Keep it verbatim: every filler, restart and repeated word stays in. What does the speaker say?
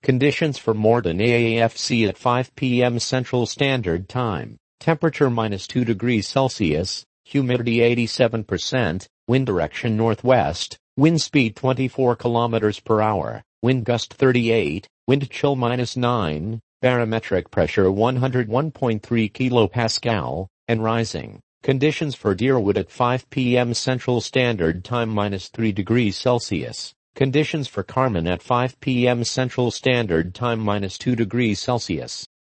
Conditions for Morden A F C at five p m Central Standard Time. Temperature minus two degrees Celsius, humidity eighty-seven percent, wind direction northwest, wind speed twenty-four kilometers per hour, wind gust thirty-eight, wind chill minus nine, barometric pressure one hundred one point three kilopascal, and rising. Conditions for Deerwood at five p m Central Standard Time minus three degrees Celsius. Conditions for Carman at five p m Central Standard Time minus two degrees Celsius.